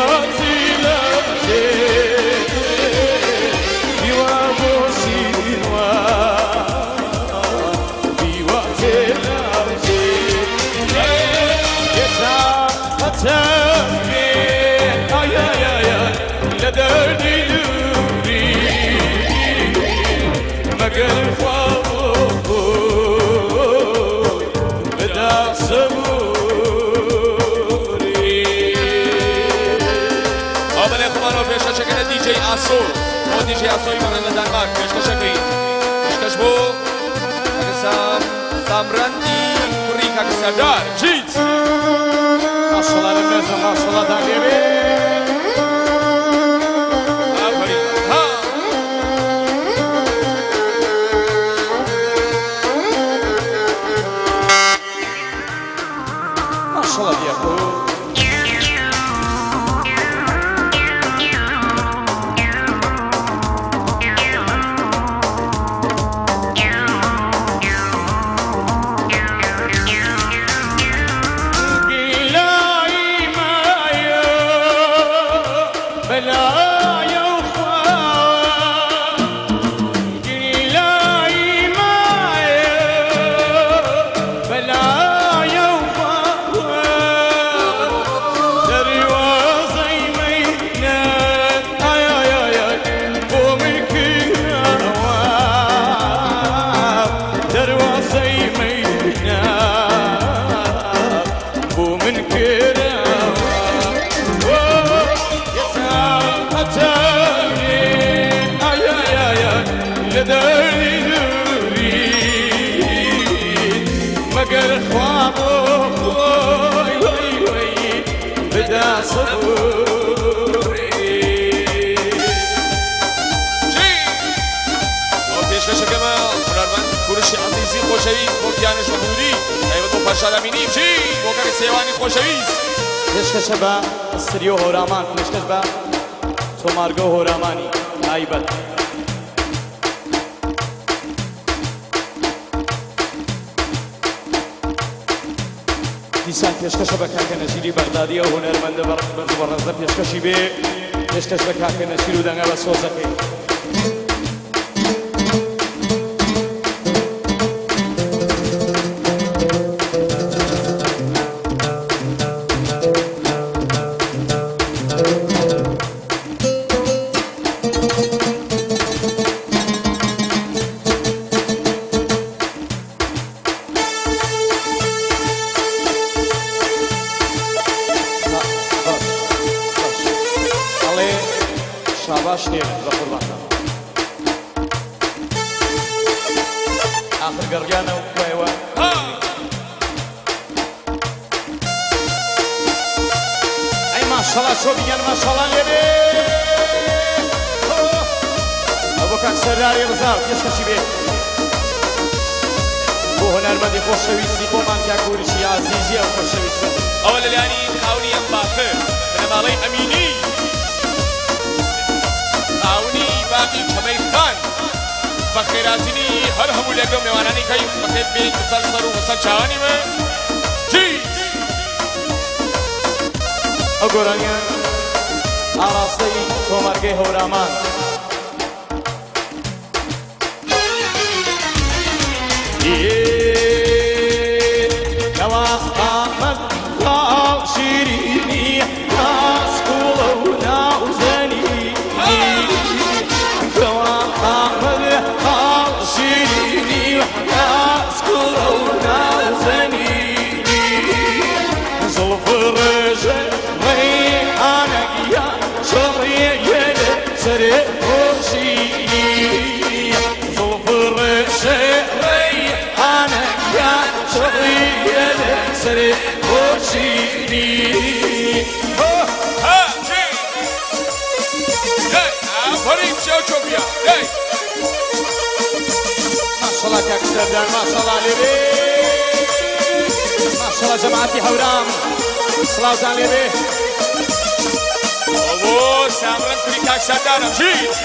دیجی آسوی مانند دانمارک پیشکش کردی پیشکش بو اگسام سامرانی کوری کاکسادار چیت ماشاءالله نمی‌دونم ماشاءالله دنیبی آفرین ها ماشاءالله دیگه خوشویست مهوری ایوه تو پرشاد امینیم چی بوکر سیوانی خوشویست پیشکش با استریو هورامان پیشکش با تو مارگو هورامانی عیبت دیسان پیشکش با کاک نشیری بغدادی و هنرمند برزبرزده پیشکشی به پیشکش با کاک نشیرو دنگه با سوزکی شاباش نیه بقربان آخر قرقانه وكويوه ای ماشاءالله شو بگن ماشاءالله لیبی ابو کاک سرداری بزاو پیشکشی بی بو هنرمندی خوشویستی بو من که کوریشی عزیزی و خوشویستی اول لیانی خاونی ام باخر بنمالی امینی خاونی باقی چمه خان بخیراتینی هر همو لگو میوانانی کهیم بخیر بین کسال سرو وسال چاوانی من چیز اگرانگن آراستی تومرگه هورامان نوا آمد خال شیرینی ناس کولو ناوزنی نوا آمد خال شیرینی ناس کولو ناوزنی زلف رجل ریحانك يا شرية سري خوشي زلف رجل ریحانك يا شرية سري خوشي آفرین شو بیا ماشاءالله كاك سردار ماشاءالله لبي ماشاءالله جماعتي هورام سلاوتان لبي بابا سامران کوری کاک سردارم چیز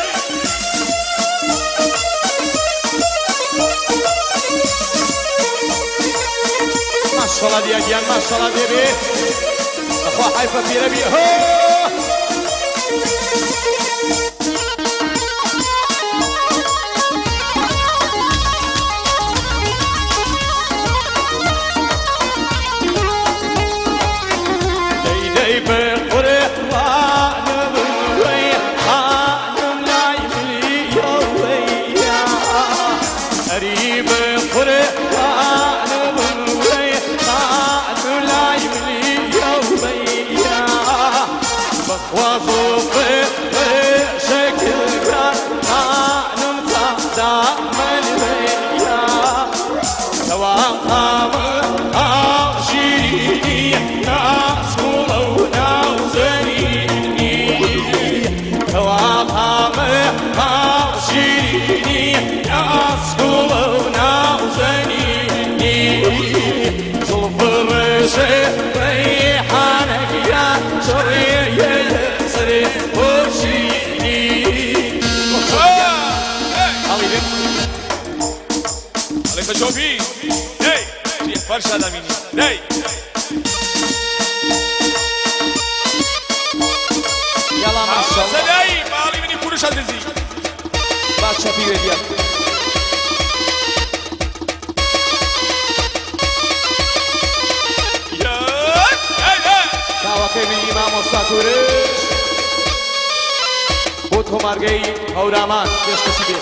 ماشاءالله دياجيان ماشاءالله لبي اخوة حيفا في ربي هو وظفر شكل كان نمطى دائما البيا توقام عاشيني ناس كلونا وزنيني توقام عاشيني ناس كلونا وزنيني ظفر شكل ريحانك يا شرية سري وشيني عليك شوفي هاي فرشة لاميني هاي يلا ما شاء الله سلاي مالي مني كورش عزيزي بعد شبيه ديال يا هاي شاوكي من إمام الساتورش بوتو مارجي هورامان بيش كسبيه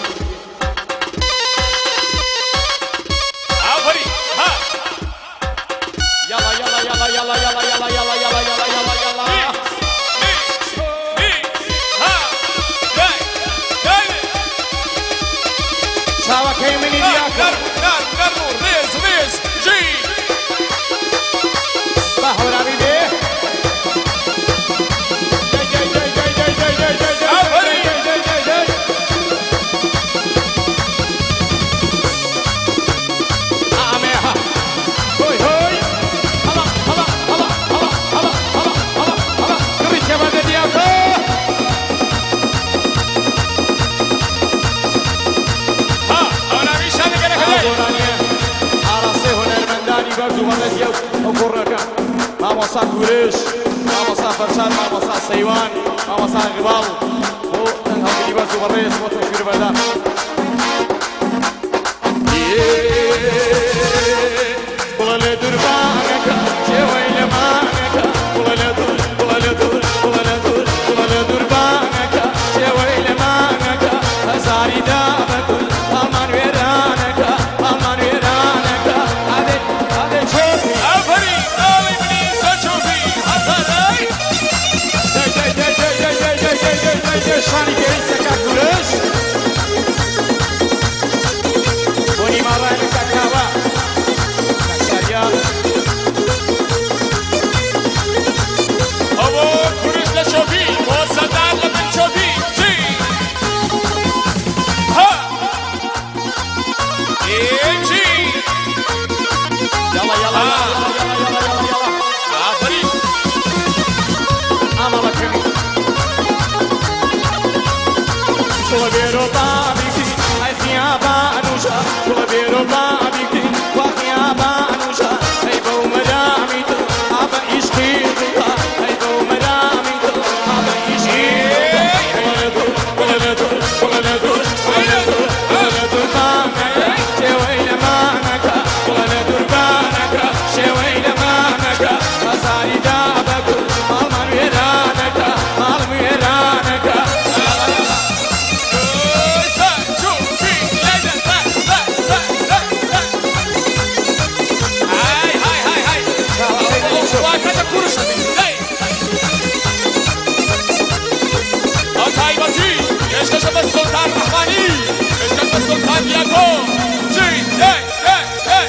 عفري ها يلا يلا يلا يلا يلا يلا يلا يلا يلا يلا يلا شاوكي من إياكم نار ريز جي بحور عبيدي مامۆستا کوورش مامۆستا فەرشاد مامۆستا سەیوان مامۆستا غباڵ بۆ تەنگ هەڵگری بەرز و بەڕێز بۆ تەشویر بەردام بڵە لێ دوربانەکە جێوەی لەمانەکە بڵە لێ دوور بڵە لێ دوور بڵە لێ دوور بڵە لێ دوربانەکە جێوەی لەمانەکە هەزاری دابەتون هەڵمان وێرانەکە هەڵمان وێرانەکە ئادێ چۆپی عفري مالي مني سچوفي هفراي شانی گەری سەکا کوورش بۆنی ماڕای لە کاکاوە کاکساریا هو كورش لشوفي وصدار لمن شوفي جي ها جي يلا يلا يلا يلا يلا يلا عفري عملك كمي كل بيرو بابيكي عايزيا بانوشا كل بيرو بابيكي واقيا بانوشا هاي بو مداميت ابا عشقي بها هاي بو مداميت ابا عشقي ولدو ولدو ولدو ولدو مانك شوي مانك ولدو مانك شوي مانك هزاري دابك مال ويرانك مال ويرانك السلطان رحماني اشتغل السلطان ياكو جي هاي هاي هاي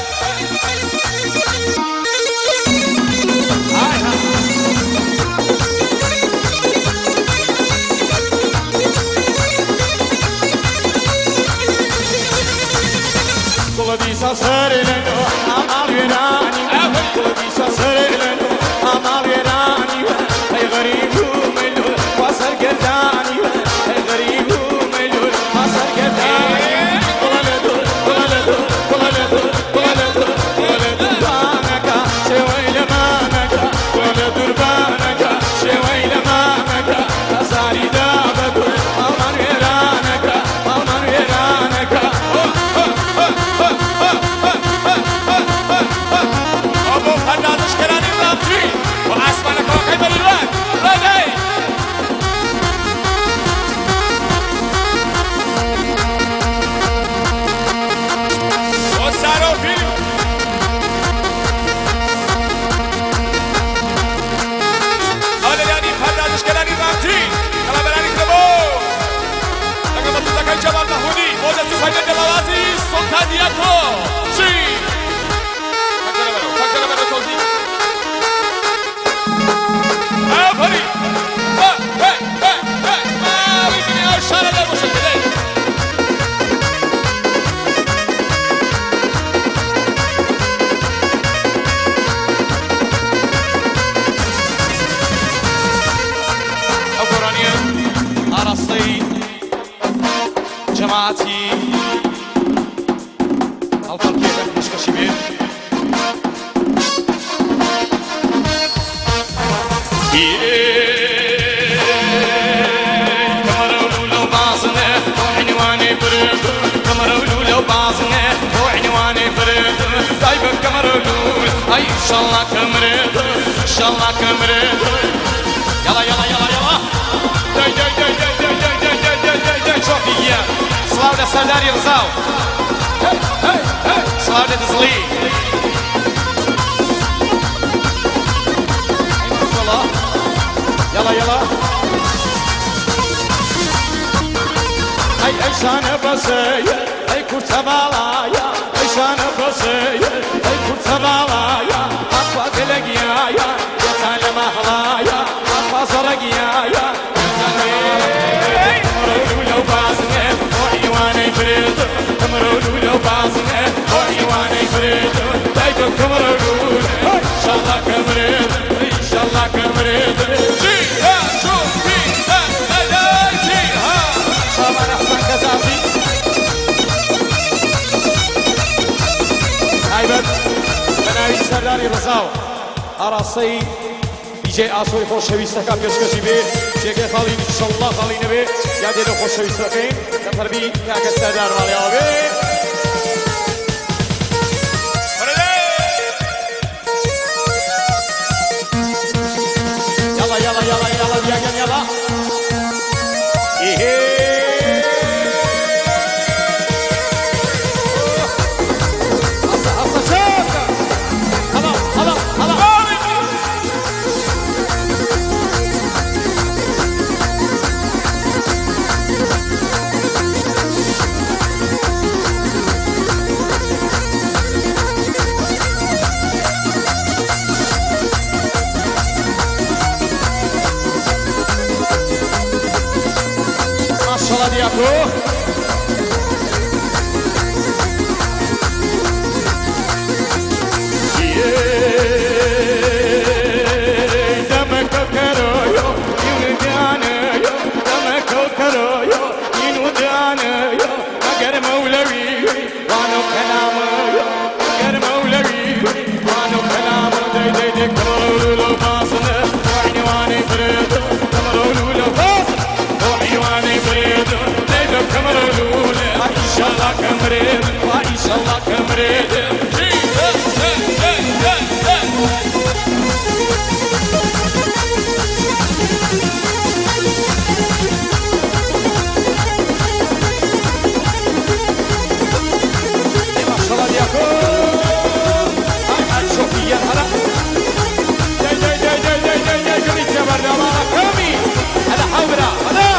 Kolabisa sarıleno amal verani Kolabisa sarıleno amal verani Hey garibum elul vasar gerdani Hey garibum elul vasar gerdani Kolaledur, kolaledur, kolaledur, kolaledur, kolaledur banaka Şevayle manaka, kolaledur banaka Şevayle manaka Kazari dabadur, alman veranaka Alman veranaka كمرلول اي ان شاء الله كمرد ان شاء الله كمرد يلا يلا يلا يلا جاي جاي جاي جاي جاي جاي جاي جاي جاي جاي شوفي صلاة للسرداري رزاو صلاة للتزلي يلا يلا اي ايشان بسيه اي كتبالايا ايشان بسيه اي كتبالايا اصفى قلقيايا يسال محلايا اصفى صرقيايا تمروا لو بازنه وعيواني بريد تمروا لو بازنه وعيواني بريد دايكم تمروا ان شاء الله كبريد ان شاء الله كبريد شابان احسن كزازي عيبت بناوي سرداري رزاو عراصي بيجي آسوي خوشويستكا بيشكشي بي جيكي خالين ان شاء الله خالين بي يادي دو خوشويستكين تفربي كاكت سردار مالي آبي يلا يلا يلا يلا بياجن يلا Maşallah Diyako. Demek kokaroyo, yunudyanıyor. Demek kokaroyo, yunudyanıyor. Agar Mevlevi, vano kelamıyor. Agar Mevlevi, vano kelamıyor. Dey dey dey kamarolu basını, vani vani bredo, kamarolu basını. كمرلول إن شاء الله كمرد وإن شاء الله كمرد ما شاء الله دياكو هاي شوفيا هلا جاي جاي جاي جاي جاي جاي جاي كمي جبر دماغ كمي هلا حورة هلا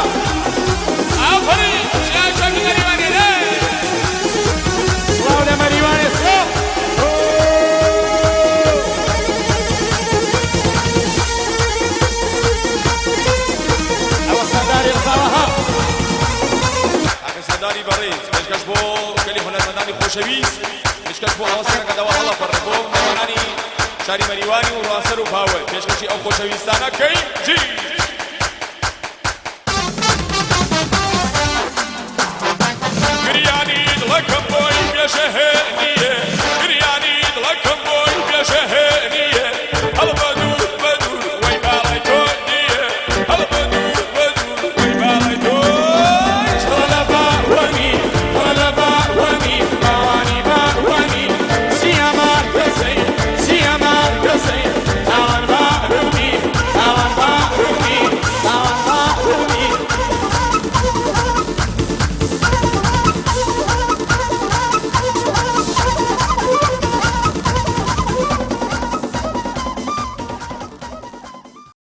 سرداری بریز مشکش بو کلی هنرمندانی خوشویست مشکش بو آوازکن که دوا حالا پر بو میوانانی شهری مریوانی و راسر و باور مشکشی او خوشویستانه کی جی